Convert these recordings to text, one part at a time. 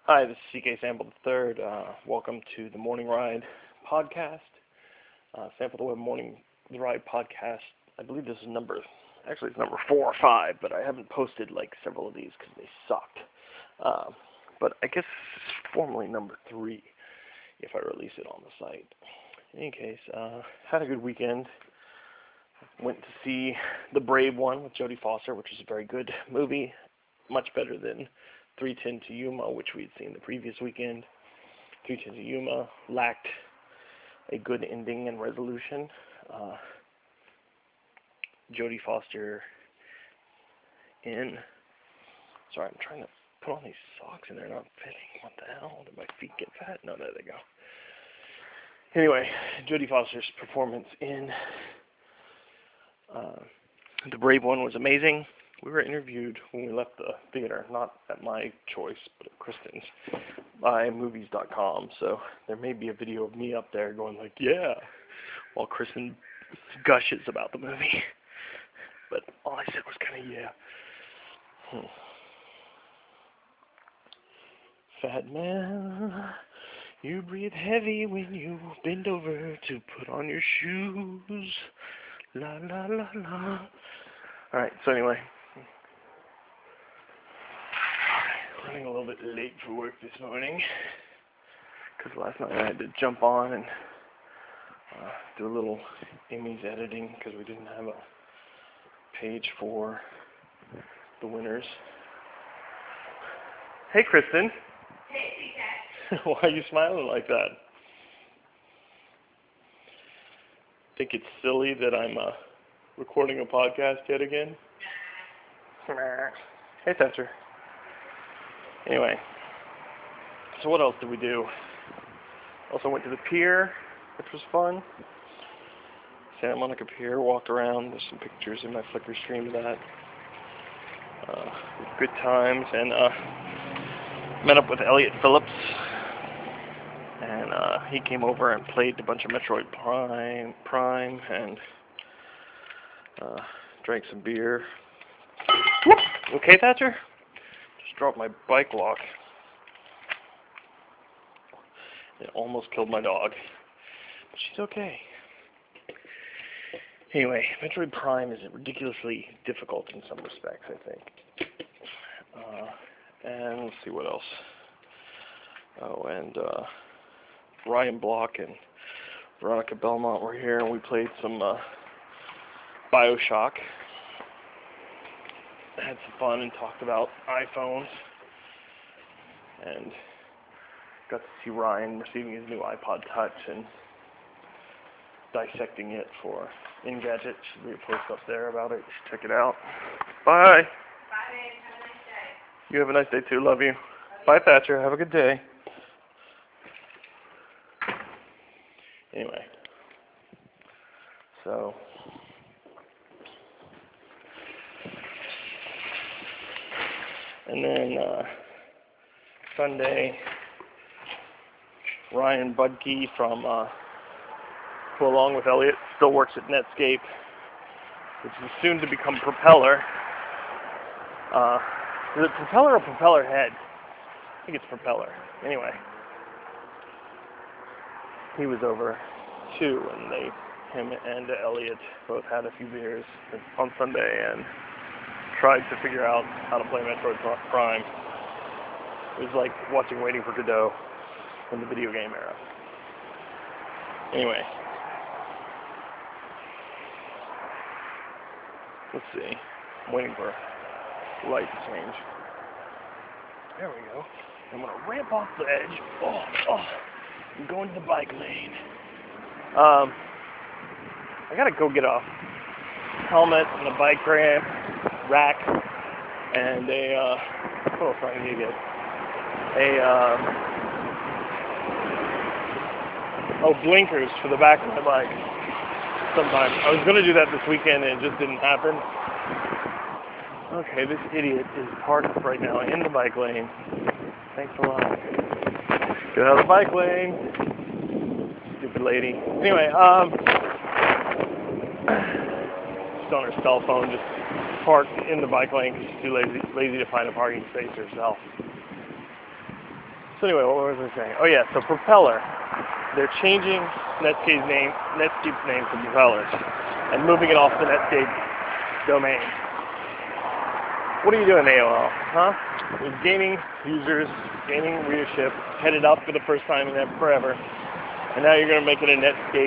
Hi, this is CK Sample III. Welcome to the Morning Ride podcast. Sample the Web Morning Ride podcast. I believe this is it's number 4 or 5, but I haven't posted like several of these because they sucked. But I guess it's formally number 3 if I release it on the site. In any case, had a good weekend. Went to see The Brave One with Jodie Foster, which is a very good movie, much better than 3:10 to Yuma, which we had seen the previous weekend. 3:10 to Yuma lacked a good ending and resolution. Jodie Foster Sorry, I'm trying to put on these socks and they're not fitting. What the hell? Did my feet get fat? No, there they go. Anyway, Jodie Foster's performance in The Brave One was amazing. We were interviewed when we left the theater, not at my choice, but at Kristen's, by movies.com. So there may be a video of me up there going like, yeah, while Kristen gushes about the movie. But all I said was kind of, yeah. Fat man, you breathe heavy when you bend over to put on your shoes. La, la, la, la. Alright, so anyway. Running a little bit late for work this morning because last night I had to jump on and do a little Amy's editing because we didn't have a page for the winners. Hey, Kristen. Hey, Why are you smiling like that? Think it's silly that I'm recording a podcast yet again? Hey, Thatcher. Anyway, so what else did we do? Also went to the pier, which was fun. Santa Monica Pier, walked around. There's some pictures in my Flickr stream of that. Good times, and met up with Elliot Phillips, and he came over and played a bunch of Metroid Prime, and drank some beer. Okay, Thatcher? Just dropped my bike lock. It almost killed my dog, but she's okay. Anyway, Metroid Prime is ridiculously difficult in some respects, I think. And let's see what else. Oh, and Ryan Block and Veronica Belmont were here, and we played some Bioshock. Had some fun and talked about iPhones, and got to see Ryan receiving his new iPod Touch and dissecting it for Engadget. Should be a post up there about it. You should check it out. Bye. Bye, babe. Have a nice day. You have a nice day too. Love you. Bye, Thatcher. Have a good day. Anyway, so and then Sunday, Ryan Budke from who along with Elliot still works at Netscape, which is soon to become Propeller. Is it Propeller or Propeller Head? I think it's Propeller. Anyway, he was over too, and him and Elliot both had a few beers on Sunday and tried to figure out how to play Metroid Prime. It was like watching Waiting for Godot in the video game era. Anyway, let's see. I'm waiting for light to change. There we go. I'm going to ramp off the edge. I'm going to the bike lane. I got to go get a helmet and a bike rack and what else do I need to get? Blinkers for the back of my bike sometime. I was going to do that this weekend and it just didn't happen. Okay, this idiot is parked right now in the bike lane. Thanks a lot. Get out of the bike lane. Stupid lady. Anyway, she's on her cell phone, just parked in the bike lane because she's too lazy to find a parking space herself. So anyway, what was I saying? Oh yeah, so Propeller. They're changing Netscape's name to Propeller and moving it off the Netscape domain. What are you doing, AOL? Huh? You're gaining users, gaining readership, headed up for the first time in forever, and now you're going to make it a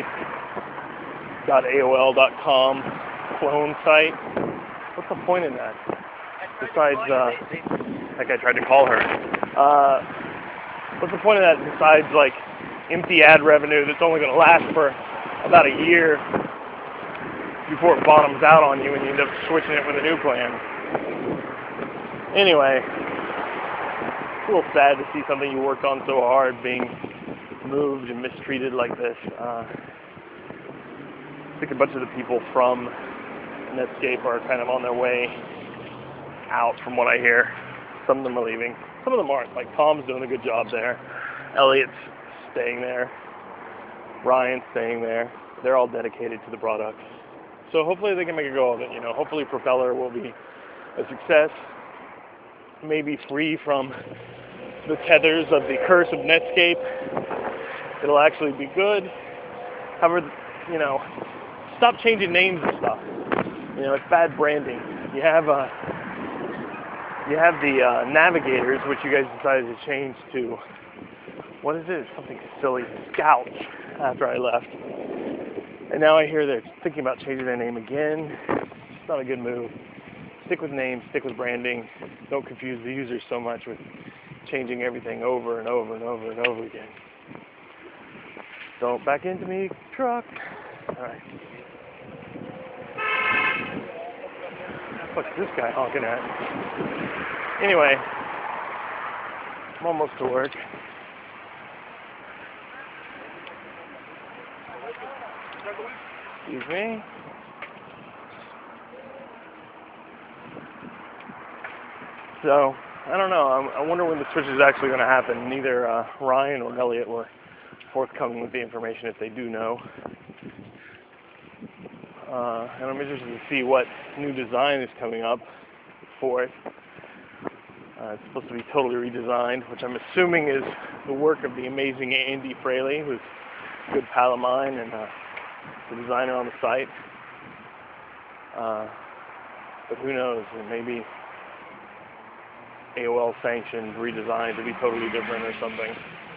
Netscape.aol.com clone site. What's the point in that? Besides, like I tried to call her. What's the point of that besides like empty ad revenue that's only going to last for about a year before it bottoms out on you and you end up switching it with a new plan? Anyway, it's a little sad to see something you worked on so hard being moved and mistreated like this. I think a bunch of the people from Netscape are kind of on their way out from what I hear. Some of them are leaving. Some of them aren't. Like Tom's doing a good job there. Elliot's staying there. Ryan's staying there. They're all dedicated to the product. So hopefully they can make a go of it. You know, hopefully Propeller will be a success. Maybe free from the tethers of the curse of Netscape. It'll actually be good. However, you know, stop changing names and stuff. You know, it's bad branding. You have the Navigators, which you guys decided to change to, what is it? Something silly, Scouts, after I left. And now I hear they're thinking about changing their name again. It's not a good move. Stick with names, stick with branding. Don't confuse the users so much with changing everything over and over and over and over again. Don't back into me, truck. All right. What's this guy honking at? Anyway, I'm almost to work. Excuse me. So, I don't know. I wonder when the switch is actually going to happen. Neither Ryan or Elliot were forthcoming with the information if they do know. And I'm interested to see what new design is coming up for it. It's supposed to be totally redesigned, which I'm assuming is the work of the amazing Andy Fraley, who's a good pal of mine and the designer on the site. But who knows? Maybe AOL sanctioned, redesigned to be totally different or something.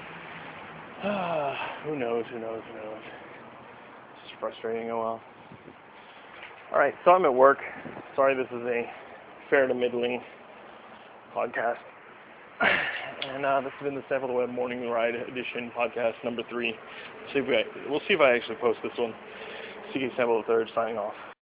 Who knows? It's just frustrating, OL. Alright, so I'm at work. Sorry this is a fair to middling podcast. And this has been the Sample the Web Morning Ride Edition podcast number 3. We'll see if I actually post this one. CK Sample the Third signing off.